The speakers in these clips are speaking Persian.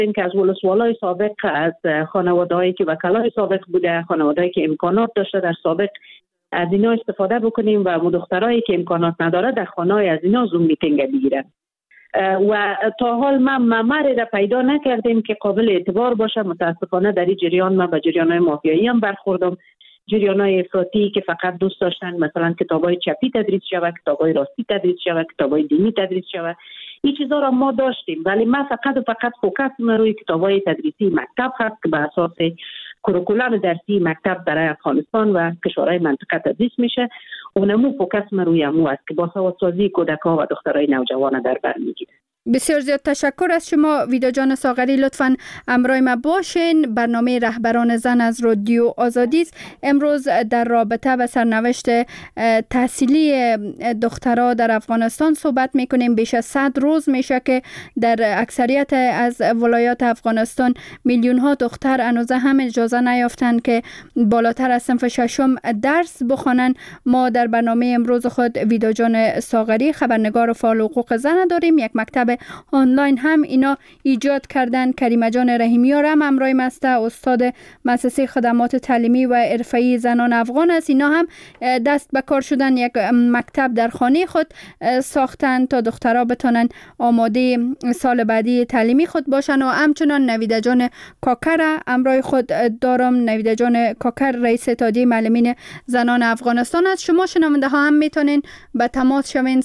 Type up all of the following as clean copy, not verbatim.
که از ولسوالای سابق، از خانواده‌هایی که وکلای سابق بوده، خانواده‌ای که امکانات داشته در سابق، از اینا استفاده بکنیم و دخترایی که امکانات نداره در خانه‌های از اینا زوم میتینگ بگیرن. و تا حال ما ممری را پیدا نکردیم که قابل اعتبار باشه. متاسفانه در این جریان ما به جریان‌های مافیایی هم برخوردم، جریان‌های افراطی که فقط دوست داشتن مثلا کتابای چپی تدریس شود، کتابای راستی تدریس شود، کتابای دینی تدریس شود. این چیزا را ما داشتیم، ولی ما فقط فوکس روی کتابای تدریسی مکتب هست که به اساس کوریکولوم درسی مکتب برای افغانستان و کشورهای منطقه تدریس میشه. اونمو فوکس روی امو است که باسوادسازی کودک‌ها و دخترای نوجوان در بر میگیره. بسیار زیاد تشکر از شما ویدا جان ساغری. لطفاً همراه ما باشین. برنامه رهبران زن از رادیو آزادی امروز در رابطه با سرنوشت تحصیلی دخترها در افغانستان صحبت میکنیم. بیش از 100 روز میشه که در اکثریت از ولایات افغانستان میلیون ها دختر هنوز هم اجازه نیافتند که بالاتر از صنف ششم درس بخوانند. ما در برنامه امروز خود ویدا جان ساغری، خبرنگار و فعال حقوق زن داریم. یک مکتب آنلاین هم اینا ایجاد کردن. کریمه جان رحیمی‌ها هم همراه ما است، استاد مؤسسه خدمات تعلیمی و حرفه‌ای زنان افغان است. اینا هم دست به کار شدن، یک مکتب در خانه خود ساختن تا دخترها بتونن آماده سال بعدی تعلیمی خود باشن. و همچنان نویده جان کاکر همراه خود دارم. نویده جان کاکر رئیس اتحادیه معلمین زنان افغانستان است. شما شنونده ها هم میتونین به تماس شوین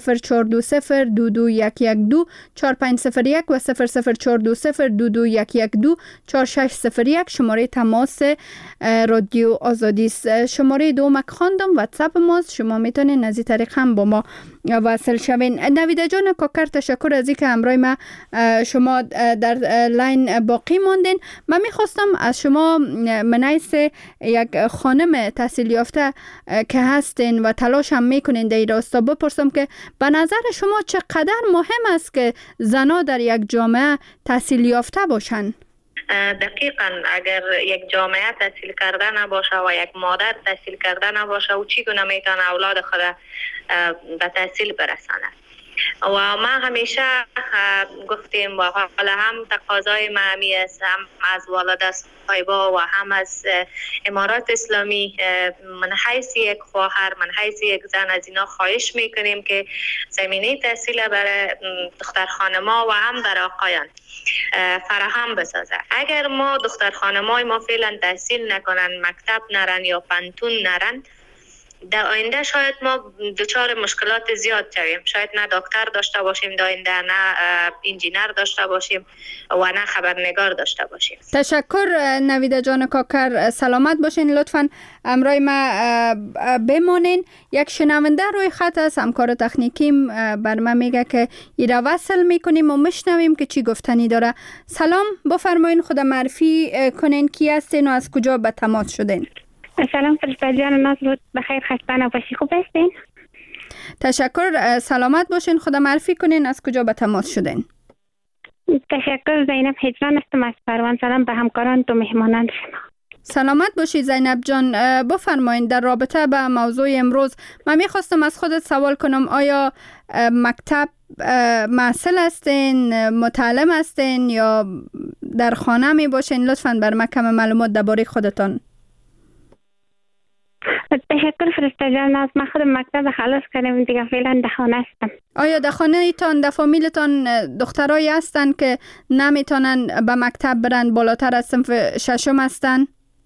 00420 2211 4501 و 00420 2211 4601 شماره تماس رادیو آزادی است. شماره دوم خواندم، واتساپ ماست، شما میتونین از این طریق هم با ما وصل شوین. نویده جان کاکر، تشکر از اینکه همراه ما شما در لاین باقی موندین. من میخواستم از شما منیس یک خانم تحصیل یافته که هستین و تلاش هم میکنین در این راستا بپرسم که به نظر شما چقدر مهم است که زنها در یک جامعه تحصیل یافته باشن؟ دقیقاً اگر یک جامعه تحصیل کرده نباشه و یک مادر تحصیل کرده نباشه و چگونه میتونه اولاد خود به تحصیل برسانه. و ما همیشه گفتیم و حالا هم تقاضای ما همی است، هم از والده صاحبا و هم از امارات اسلامی، من حیث یک خواهر، من حیث یک زن از اینا خواهش میکنیم که زمینه تحصیل برای دختر خانما و هم برای آقایان فراهم بسازه. اگر ما دختر خانمای ما فعلا تحصیل نکنن، مکتب نرن یا پانتون نرن، در آینده شاید ما دچار مشکلات زیاد شویم. شاید نه دکتر داشته باشیم در آینده، نه انجینر داشته باشیم و نه خبرنگار داشته باشیم. تشکر نویده جان کاکر، سلامت باشین. لطفاً همراه ما بمانین. یک شنونده روی خط است، همکار تکنیکیم بر ما میگه که ایرا وصل میکنیم و میشنویم که چی گفتنی داره. سلام، بفرمایین، خود معرفی کنین، کی هستین و از کجا به تماس شدین؟ سلام فرشته جان، ناز بود بخیر، خسته نباشی، خوب هستین؟ تشکر، سلامت باشین. خدا معرفی کنین از کجا به تماس شدین؟ تشکر، زینب هجران هستم از پروان. سلام به همکاران تو مهمانان شما. سلامت باشی زینب جان. بفرمایین در رابطه با موضوع امروز من میخواستم از خودت سوال کنم، آیا مکتب محصل هستین، متعلم هستین یا در خانه می باشین؟ لطفاً بر من کم معلومات درباره خودتان. تشکر فرشته جان، از من خود مکتب خلاص کردم دیگه، فعلا در خانه هستم. آیا در خانه ایتان، در فامیلتان دخترایی هستن که نمیتونن به مکتب برن، بالاتر از صنف ششم هستن؟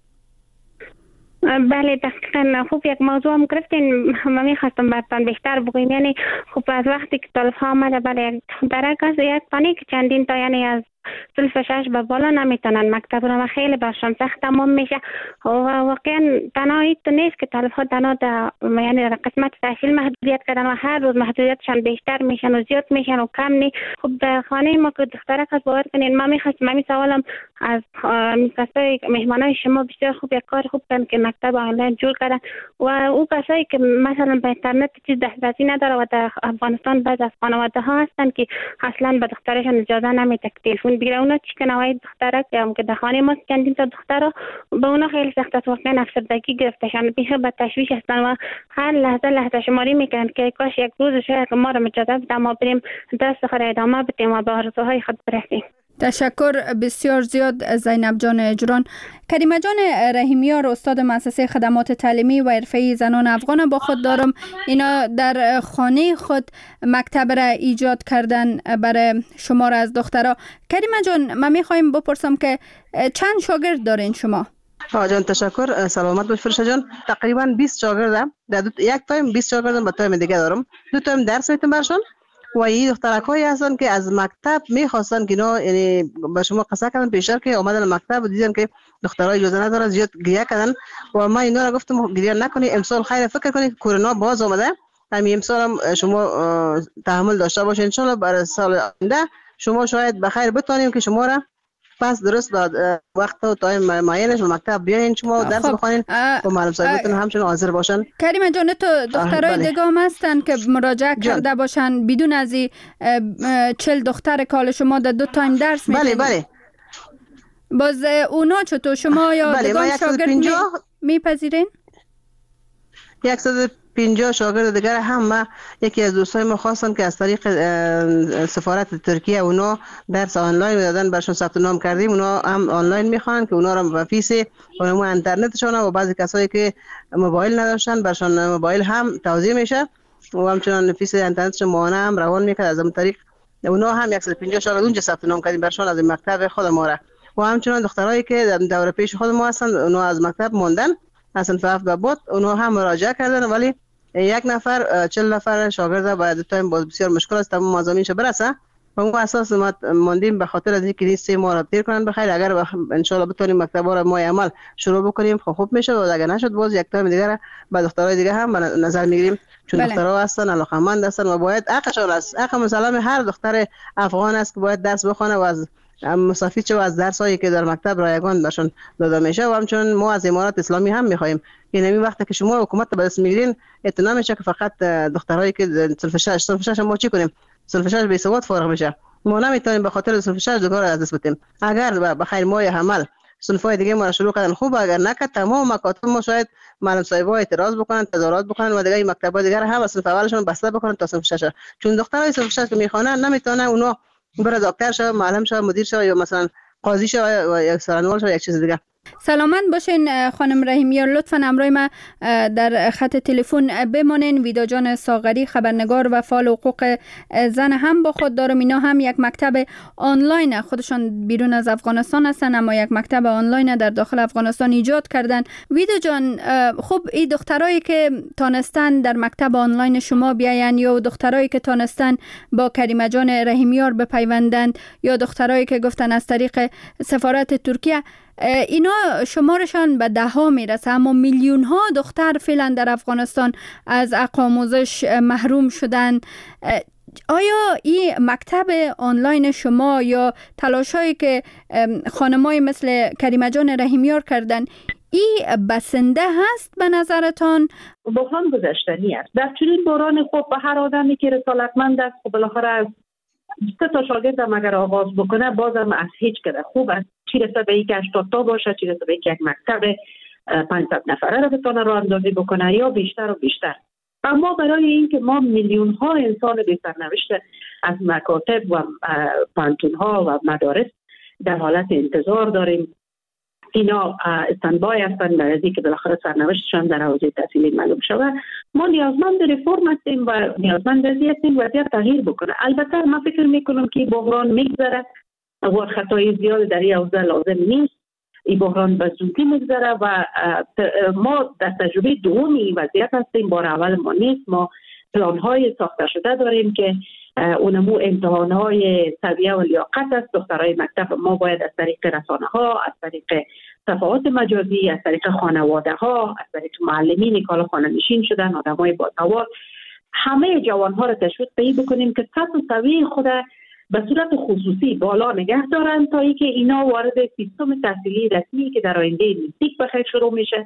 بله دقیقا. خوب یک موضوع هم گرفتین، من میخواستم براتون بیشتر بگویم. یعنی خوب از وقتی که طالب ها آمده، بله درک از یک پانی که چندین تا یعنی از صنف 6 به بالا نمیتونن مکتب رو و خیلی برشان سخت تمام میشه و واقعا تنها ایت نیست که طالب ها تنها یعنی در قسمت تحصیل محدودیت کردن و هر روز محدودیتشان بیشتر میشن و زیاد میشن و کم نی. خب در خانه ما که دخترک هست، باور کنین ما میخواستم همین سوالم از کسای مهمانای شما بسیار خوب یک کار خوب کردن که مکتب آنلاین جور کردن و او کسایی که مثلا به اینترنت چیز دسترسی نداره و در افغانستان بعض از خانواده ها هستن که اصلا به دخترشون اجازه نمیده که تلفن بگیره. اونا چی که نوعی دخترک که در خانه ما چندین تا دخترها به اونا خیلی سخت است، واقعا افسردگی گرفتشان، بیخ به تشویش هستن و هر لحظه شماری میکنن که کاش یک روز شاید ما رو اجازه بده ما بریم درس خود ادامه بدیم و به آرزوهای خود برسیم. تشکر بسیار زیاد زینب جان اجران. کریمه جان رحیمیار، استاد مؤسسه خدمات تعلیمی و حرفه‌ای زنان افغان با خود دارم. اینا در خانه خود مکتب را ایجاد کردن برای شمار از دخترها. کریمه جان، من میخوایم بپرسم که چند شاگرد دارین شما؟ جان تشکر، سلامت باش فرشته جان. تقریبا 20 شاگردم. در یک تایم 20 شاگردم، به تایم دیگه دارم 2 تایم درس میتونم برشون. و این دخترکایی هستن که از مکتب میخواستن که اینا، یعنی به شما قصه کردن پیشتر که اومدن مکتب و دیدن که دخترای اجازه نداره، زیاد گریه کردن و من اینا رو گفتم گریه نکنی، امسال خیر فکر کنی کرونا باز اومده، همین امسال هم شما تحمل داشته باشین، ان شاء الله برای سال آینده شما شاید بخیر بتونیم که شما را پس درست بعد وقت و تایم معینش به مکتب بیاین شما درس بخونین و معلم صاحبتون همچنین حاضر باشن. کریمه جان، تو دخترای دیگه هم هستن که مراجعه کرده باشن بدون از 40 دختر کال شما در 2 تایم درس میدین؟ بله. باز اونا چطور شما یا دیگه شاگرد میپذیرین؟ 150 شاگرد دیگر هم ما یکی از دوستای ما خواستن که از طریق سفارت ترکیه اونا درس آنلاین دادن برشون ثبت نام کردیم، اونا هم آنلاین میخوان که اونا رو به فیس اونم اینترنتشون و بعضی کسایی که موبایل نداشتن برشون موبایل هم توزیع میشه و همچنان فیس اینترنتشون ماهانه هم روان میکنه. از اون طریق اونا هم 150 شاگرد اونجا ثبت نام کردیم برشون از مکتب خود ما را. و همچنان دخترایی که دوره پیش خود ما هستن اونا از مکتب موندن اصلا فقط به بود، اونا هم مراجعه کردن ولی 1 نفر 40 نفر شاگرد باید تایم باز بسیار مشکل است تمام مضامینش برسه و اون اساس ما موندیم به خاطر از اینکه 3 ماه را تیر کنن بخیر. اگر ان شاء الله بتونیم مکتبا را ما عمل شروع بکنیم خوب میشه و اگر نشد باز یک تایم دیگه با دخترای دیگه هم به نظر میگیریم چون دخترها هستن علاقمند هستن و باید حقشون است. حق مسلم هر دختر افغان است که باید درس بخونه و از مستفید شه و از درسایی که در مکتب رایگان برشون داده میشه. و همچنین ما از امارات اسلامی هم میخوایم که این وقتی که شما حکومت به دست میگیرین اطلاع میشه که فقط دخترایی که صنف 6 ما چی کنیم؟ صنف 6 بی سواد فارغ میشه، ما نمیتونیم به خاطر صنف 6 دیگه از دست بدیم. اگر به خیر ماه عمل صنفای دیگه ما شروع کردن خوب، اگر نکرد تمام مکاتب ما شاید معلم صاحب‌ها اعتراض بکنن، تظاهرات بکنن و دیگه مکتب‌ها دیگه هم از صنف اولشون بسته بکنن تا صنف 6 چون دخترای صنف 6 که میخوانن نمیتونن اونا بره دکتر شه، معلم شه، مدیر شه یا مثلا قاضی شه و یک سرانوال شه یک چیز دیگه. سلامت باشین خانم رحیمیار، لطفاً همراه ما در خط تلفن بمانین. ویدا جان ساغری خبرنگار و فعال حقوق زن هم با خود دارم. اینا هم یک مکتب آنلاین، خودشان بیرون از افغانستان هستن اما یک مکتب آنلاین در داخل افغانستان ایجاد کردن. ویدا جان، خب این دخترایی که تانستن در مکتب آنلاین شما بیاین یا دخترایی که تانستن با کریمه جان رحیمیار بپیوندند یا دخترایی که گفتن از طریق سفارت ترکیه، اینا شمارشان به 10 میرسه اما میلیون ها دختر فعلا در افغانستان از حق آموزش محروم شدن. آیا این مکتب آنلاین شما یا تلاشایی که خانمای مثل کریمه جان رحیمیار کردن این بسنده هست به نظرتان؟ بحران گذشتنی است. در چنین بحران خب به هر آدمی که رسالتمند است خب بالاخره از 3 تا شاگردم اگر آغاز بکنه بازم از هیچ کده خوب است، چی رسه به یک 80 تا باشه، چی رسه به یک مکتب 500 نفره رو بتونه راه اندازی بکنه یا بیشتر و بیشتر. اما برای اینکه ما میلیون ها انسان بی سرنوشت از مکاتب و پانتون ها و مدارس در حالت انتظار داریم، اینا استندبای هستند برای اینکه بالاخره سرنوشتشان در حوزه تحصیلی معلوم شود. ما نیازمند رفرم هستیم و نیازمند هستیم وضعیت تغییر بکنه. البته من فکر میکنم که بحران میگذره و خطای زیاد در این حوزه لازم نیست. این بحران به زودی میگذره و ما در تجربه دومی وضعیت هستیم. بار اول ما نیست، ما پلان‌های ساخته شده داریم که اونمو امتحان‌های سویه و لیاقت است. دخترای مکتب ما باید از طریق رسانه‌ها، از طریق صفحات مجازی، از طریق خانواده‌ها، از طریق معلمینی که حالا خانه‌نشین شدن، آدمای باسواد، همه جوان‌ها را تشویق بکنیم که سطح سویه خود به صورت خصوصی بالا نگه دارن تا اینکه اینا وارد سیستم تحصیلی رسمی که در آینده نزدیک بخیر شروع میشه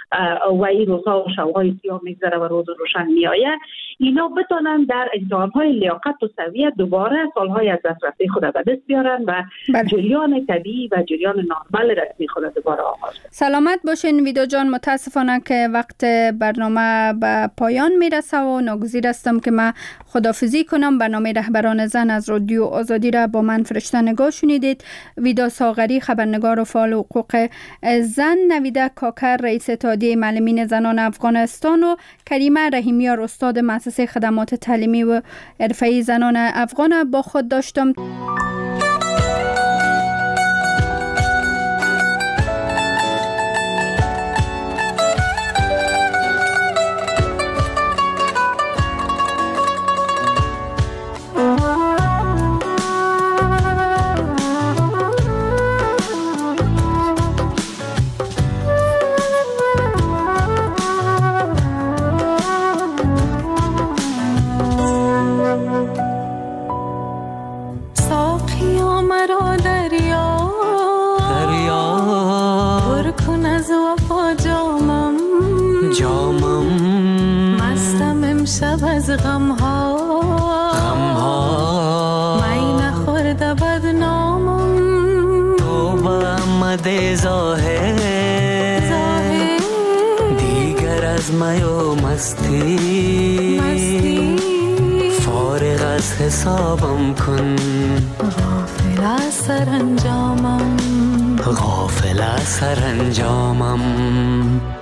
و این روزها و شب‌های سیاه میگذره و روز روشن میآید، اینا بتونن در امتحان‌های لیاقت و سویه دوباره سالهای از دسترسی خود به دست بیارن و جریان طبیعی و جریان نرمال رسمی خود دوباره آغاز کنن. سلامت باشین ویدا جان. متاسفانه که وقت برنامه به پایان میرسه و ناگزیر هستم که من خداحافظی کنم. برنامه رهبران زن از رادیو آزادی را با من فرشته نگاه شنیدید. ویدا ساغری، خبرنگار و فعال حقوق زن، نویده کاکر، رئیس اتحادیه معلمین زنان افغانستان و کریمه رحیمیار، استاد مؤسسه خدمات تعلیمی و حرفه‌ای زنان افغان با خود داشتم. شب از غمها می نخورده بدنامم، تو با آمده ظاهر دیگر از می و مستی فارغ از حسابم کن، غافل از سرانجامم